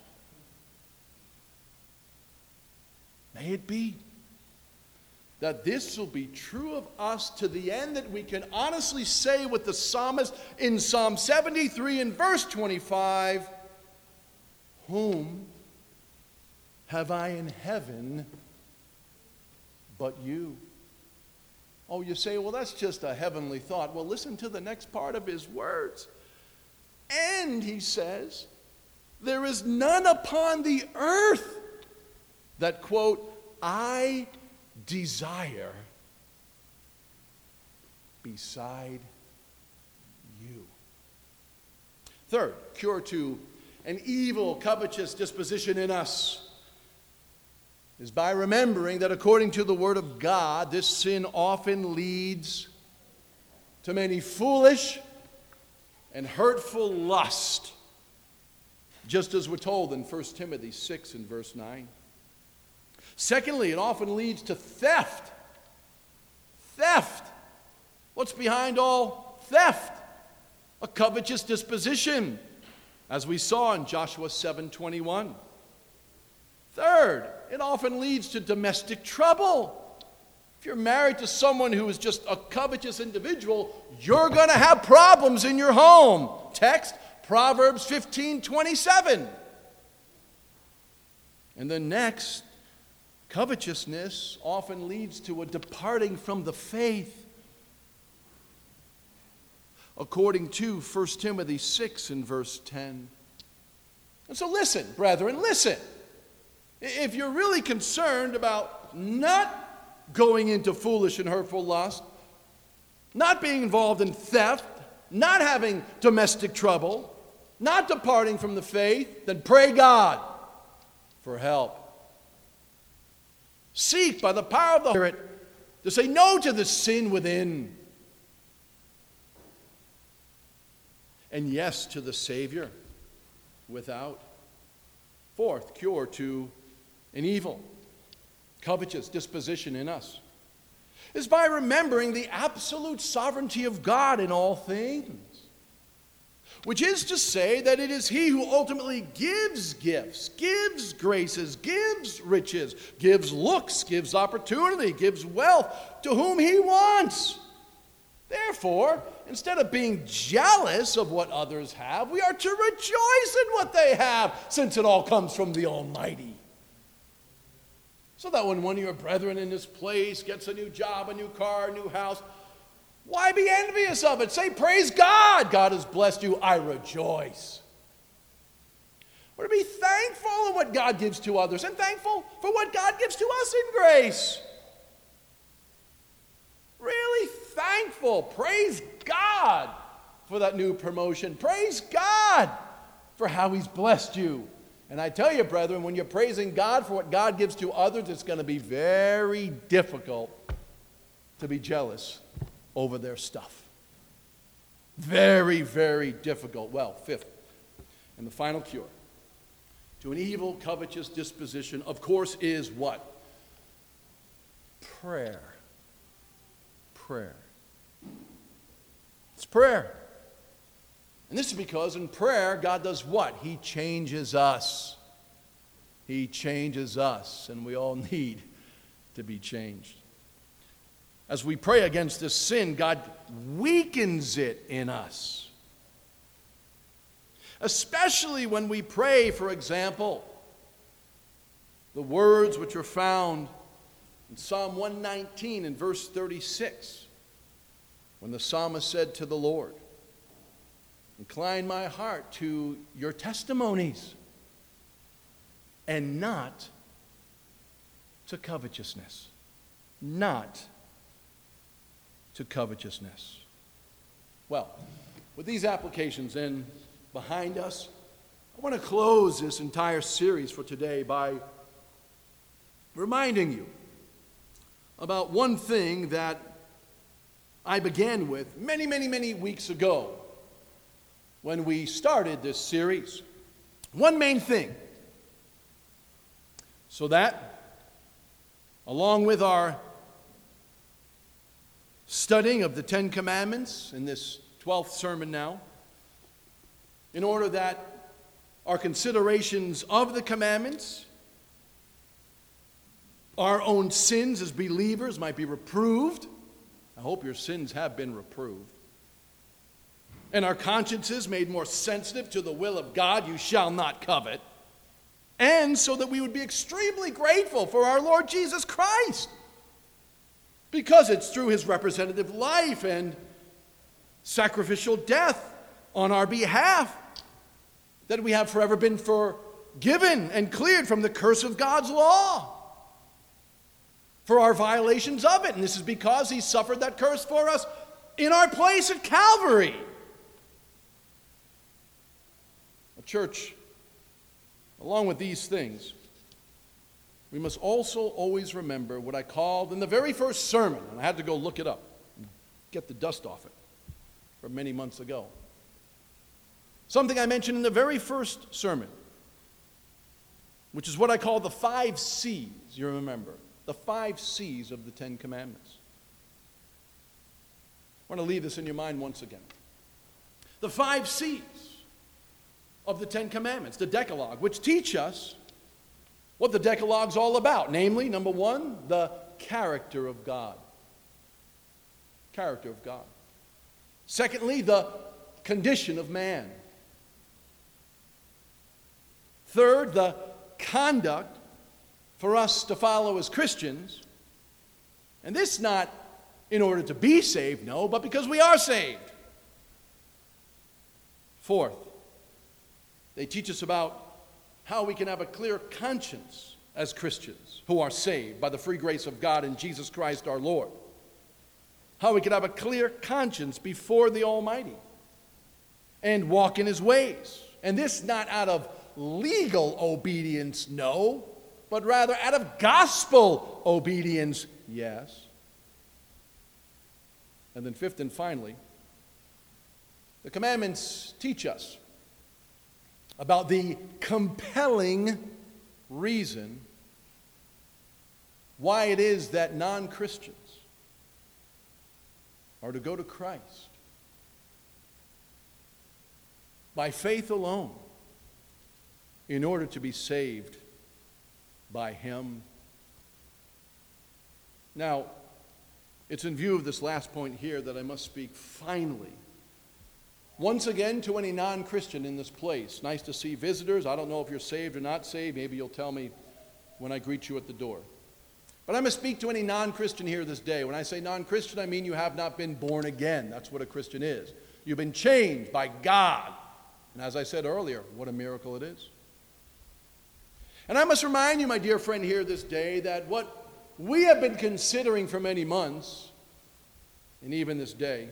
Speaker 1: May it be that this will be true of us to the end that we can honestly say with the psalmist in Psalm seventy-three and verse twenty-five, whom have I in heaven but you? Oh, you say, well, that's just a heavenly thought. Well, listen to the next part of his words. And he says, there is none upon the earth that, quote, I desire beside you. Third, cure to an evil, covetous disposition in us is by remembering that according to the Word of God, this sin often leads to many foolish and hurtful lust, just as we're told in First Timothy six and verse nine. Secondly, it often leads to theft. Theft. What's behind all theft? A covetous disposition, as we saw in Joshua seven twenty-one. Third, it often leads to domestic trouble. If you're married to someone who is just a covetous individual, you're going to have problems in your home. Text, Proverbs fifteen twenty-seven. And then next, covetousness often leads to a departing from the faith. According to First Timothy six and verse ten. And so listen, brethren, listen. If you're really concerned about not going into foolish and hurtful lust, not being involved in theft, not having domestic trouble, not departing from the faith, then pray God for help. Seek by the power of the Spirit to say no to the sin within, and yes to the Savior without. Fourth, cure to an evil, covetous disposition in us is by remembering the absolute sovereignty of God in all things, which is to say that it is He who ultimately gives gifts, gives graces, gives riches, gives looks, gives opportunity, gives wealth to whom He wants. Therefore, instead of being jealous of what others have, we are to rejoice in what they have, since it all comes from the Almighty. So that when one of your brethren in this place gets a new job, a new car, a new house, why be envious of it? Say, praise God. God has blessed you. I rejoice. We're to be thankful in what God gives to others and thankful for what God gives to us in grace. Really thankful. Praise God for that new promotion. Praise God for how He's blessed you. And I tell you, brethren, when you're praising God for what God gives to others, it's going to be very difficult to be jealous over their stuff. Very, very difficult. Well, fifth, and the final cure to an evil, covetous disposition, of course, is what? Prayer. Prayer. It's prayer. And this is because in prayer, God does what? He changes us. He changes us, and we all need to be changed. As we pray against this sin, God weakens it in us. Especially when we pray, for example, the words which are found in Psalm one nineteen and verse thirty-six, when the psalmist said to the Lord, incline my heart to your testimonies and not to covetousness. Not to covetousness. Well, with these applications in behind us, I want to close this entire series for today by reminding you about one thing that I began with many, many, many weeks ago when we started this series. One main thing, so that along with our studying of the Ten Commandments in this twelfth sermon now, in order that our considerations of the commandments, our own sins as believers might be reproved. I hope your sins have been reproved. And our consciences made more sensitive to the will of God, you shall not covet. and so that we would be extremely grateful for our Lord Jesus Christ, because it's through his representative life and sacrificial death on our behalf that we have forever been forgiven and cleared from the curse of God's law for our violations of it. And this is because he suffered that curse for us in our place at Calvary. A church, along with these things, we must also always remember what I called in the very first sermon, and I had to go look it up and get the dust off it from many months ago. Something I mentioned in the very first sermon, which is what I call the five C's, you remember. The five C's of the Ten Commandments. I want to leave this in your mind once again. The five C's of the Ten Commandments, the Decalogue, which teach us what the Decalogue's all about. Namely, number one, the character of God. Character of God. Secondly, the condition of man. Third, the conduct for us to follow as Christians. And this not in order to be saved, no, but because we are saved. Fourth, they teach us about how we can have a clear conscience as Christians who are saved by the free grace of God in Jesus Christ our Lord. How we can have a clear conscience before the Almighty and walk in his ways. And this not out of legal obedience, no, but rather out of gospel obedience, yes. And then fifth and finally, the commandments teach us about the compelling reason why it is that non-Christians are to go to Christ by faith alone in order to be saved by him. Now, it's in view of this last point here that I must speak finally once again to any non-Christian in this place. Nice to see visitors. I don't know if you're saved or not saved. Maybe you'll tell me when I greet you at the door. But I must speak to any non-Christian here this day. When I say non-Christian, I mean you have not been born again. That's what a Christian is. You've been changed by God. And as I said earlier, what a miracle it is. And I must remind you, my dear friend here this day, that what we have been considering for many months, and even this day,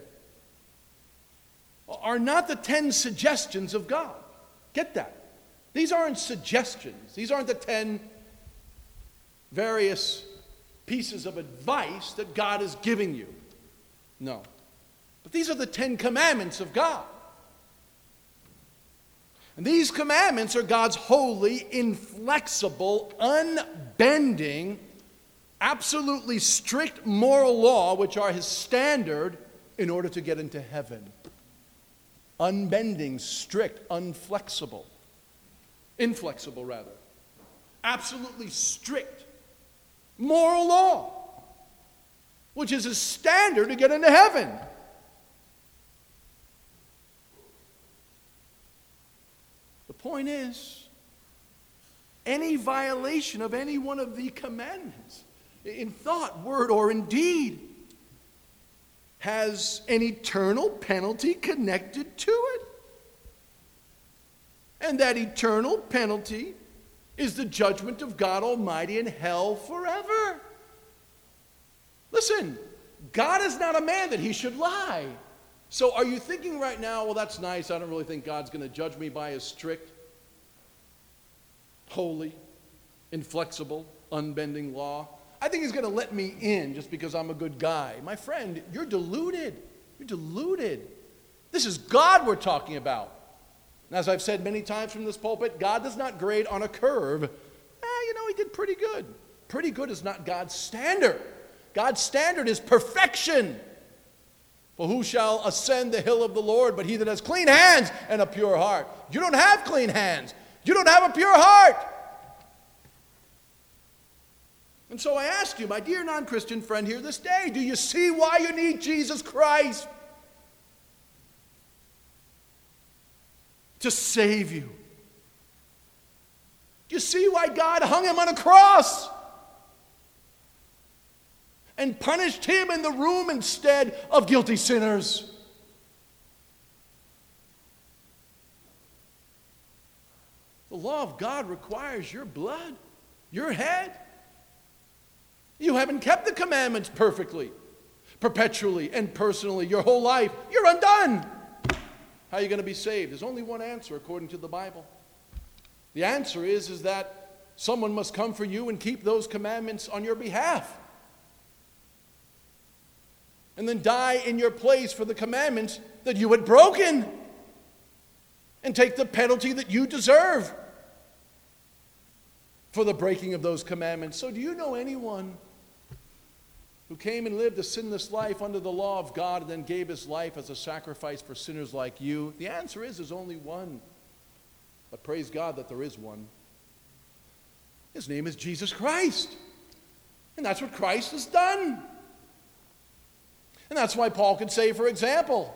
Speaker 1: are not the ten suggestions of God. Get that. These aren't suggestions. These aren't the ten various pieces of advice that God is giving you. No. But these are the Ten Commandments of God. And these commandments are God's holy, inflexible, unbending, absolutely strict moral law, which are his standard in order to get into heaven. Unbending, strict, unflexible. Inflexible, rather. Absolutely strict moral law, which is his standard to get into heaven. The point is, any violation of any one of the commandments, in thought, word, or in deed, has an eternal penalty connected to it. And that eternal penalty is the judgment of God Almighty in hell forever. Listen, God is not a man that he should lie. So are you thinking right now, well, that's nice. I don't really think God's going to judge me by his strict, holy, inflexible, unbending law. I think he's going to let me in just because I'm a good guy. My friend, you're deluded. You're deluded. This is God we're talking about. And as I've said many times from this pulpit, God does not grade on a curve. Eh, you know, he did pretty good. Pretty good is not God's standard. God's standard is perfection. For who shall ascend the hill of the Lord but he that has clean hands and a pure heart? You don't have clean hands. You don't have a pure heart. And so I ask you, my dear non-Christian friend here this day, do you see why you need Jesus Christ? To save you. Do you see why God hung him on a cross? And punished him in the room instead of guilty sinners. The law of God requires your blood, your head. You haven't kept the commandments perfectly, perpetually, and personally your whole life. You're undone. How are you going to be saved? There's only one answer according to the Bible. The answer is, is that someone must come for you and keep those commandments on your behalf. And then die in your place for the commandments that you had broken. And take the penalty that you deserve for the breaking of those commandments. So do you know anyone who came and lived a sinless life under the law of God and then gave his life as a sacrifice for sinners like you? The answer is there's only one. But praise God that there is one. His name is Jesus Christ. And that's what Christ has done. And that's why Paul could say, for example,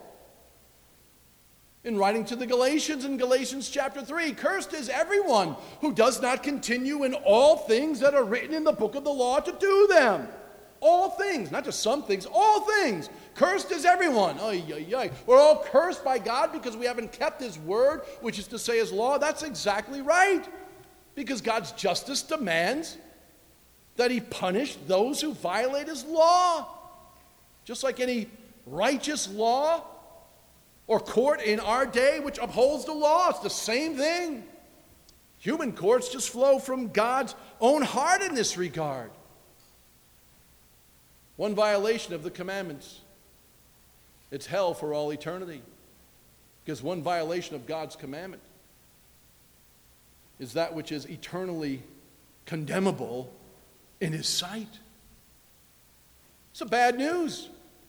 Speaker 1: in writing to the Galatians in Galatians chapter three, cursed is everyone who does not continue in all things that are written in the book of the law to do them. All things, not just some things, all things. Cursed is everyone. Ay, ay, ay. We're all cursed by God because we haven't kept his word, which is to say his law. That's exactly right. Because God's justice demands that he punish those who violate his law. Just like any righteous law or court in our day which upholds the law, it's the same thing. Human courts just flow from God's own heart in this regard. One violation of the commandments, it's hell for all eternity. Because one violation of God's commandment is that which is eternally condemnable in his sight. It's a bad news.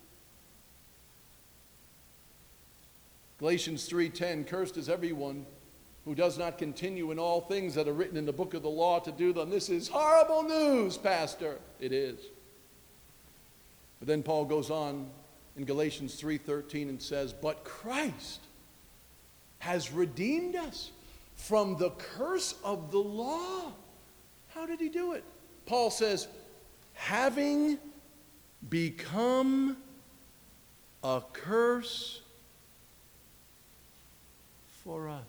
Speaker 1: Galatians three ten, cursed is everyone who does not continue in all things that are written in the book of the law to do them. This is horrible news, Pastor. It is. But then Paul goes on in Galatians three thirteen and says, but Christ has redeemed us from the curse of the law. How did he do it? Paul says, having become a curse for us.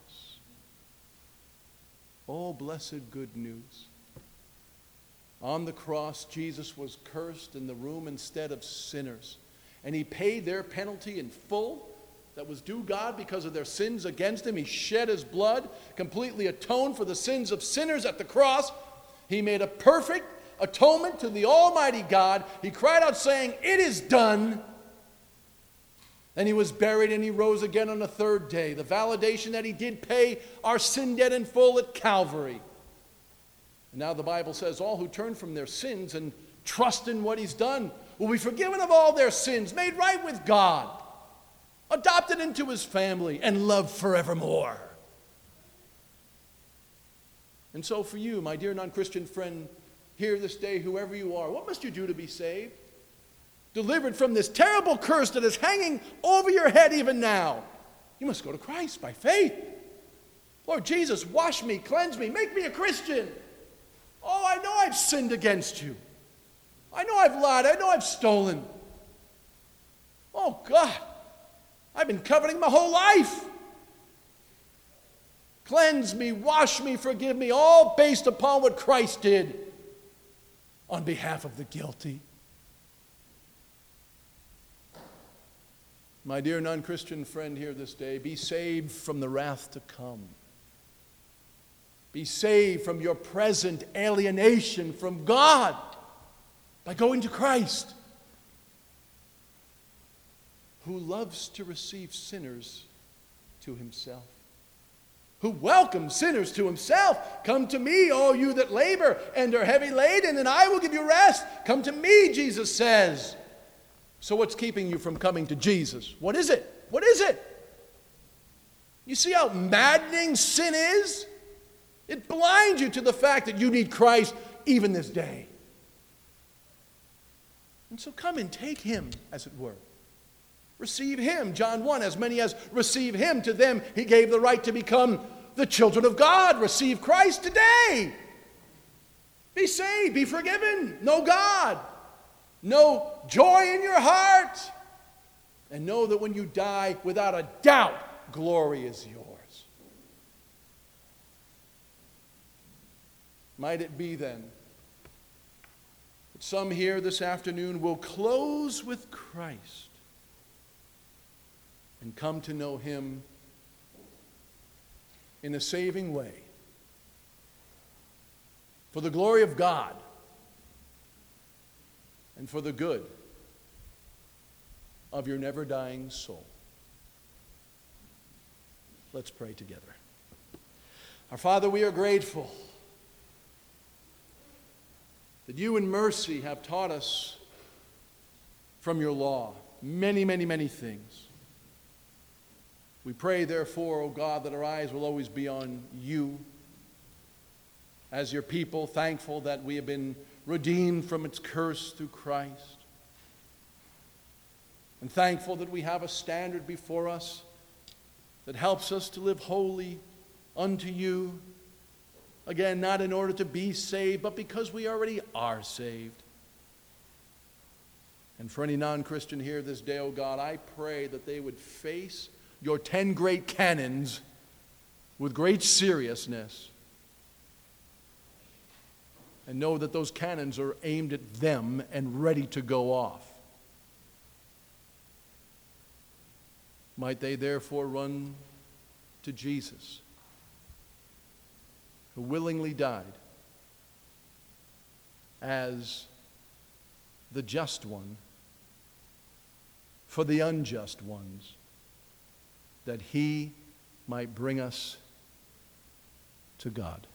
Speaker 1: Oh, blessed good news. On the cross, Jesus was cursed in the room instead of sinners. And he paid their penalty in full that was due God because of their sins against him. He shed his blood, completely atoned for the sins of sinners at the cross. He made a perfect atonement to the Almighty God. He cried out saying, it is done. Then he was buried and he rose again on the third day. The validation that he did pay our sin debt in full at Calvary. And now the Bible says all who turn from their sins and trust in what he's done will be forgiven of all their sins, made right with God, adopted into his family, and loved forevermore. And so for you, my dear non-Christian friend, here this day, whoever you are, what must you do to be saved? Delivered from this terrible curse that is hanging over your head even now. You must go to Christ by faith. Lord Jesus, wash me, cleanse me, make me a Christian. Oh, I know I've sinned against you. I know I've lied. I know I've stolen. Oh, God, I've been coveting my whole life. Cleanse me, wash me, forgive me, all based upon what Christ did on behalf of the guilty. My dear non-Christian friend here this day, be saved from the wrath to come. Be saved from your present alienation from God by going to Christ, who loves to receive sinners to himself, who welcomes sinners to himself. Come to me, all you that labor and are heavy laden, and I will give you rest. Come to me, Jesus says. So what's keeping you from coming to Jesus? What is it? What is it? You see how maddening sin is? It blinds you to the fact that you need Christ even this day. And so come and take him, as it were. Receive him. John one, as many as receive him, to them he gave the right to become the children of God. Receive Christ today. Be saved, be forgiven, know God, know joy in your heart, and know that when you die, without a doubt, glory is yours. Might it be then that some here this afternoon will close with Christ and come to know Him in a saving way, for the glory of God and for the good of your never-dying soul. Let's pray together. Our Father, we are grateful that you in mercy have taught us from your law many, many, many things. We pray, therefore, O God, that our eyes will always be on you as your people, thankful that we have been redeemed from its curse through Christ, and thankful that we have a standard before us that helps us to live holy unto you, again, not in order to be saved, but because we already are saved. And for any non-Christian here this day, O God, I pray that they would face your ten great canons with great seriousness, and know that those cannons are aimed at them and ready to go off. Might they therefore run to Jesus, who willingly died as the just one for the unjust ones, that he might bring us to God.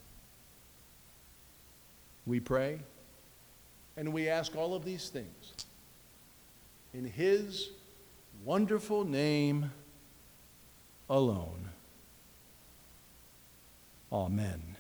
Speaker 1: We pray and we ask all of these things in his wonderful name alone. Amen.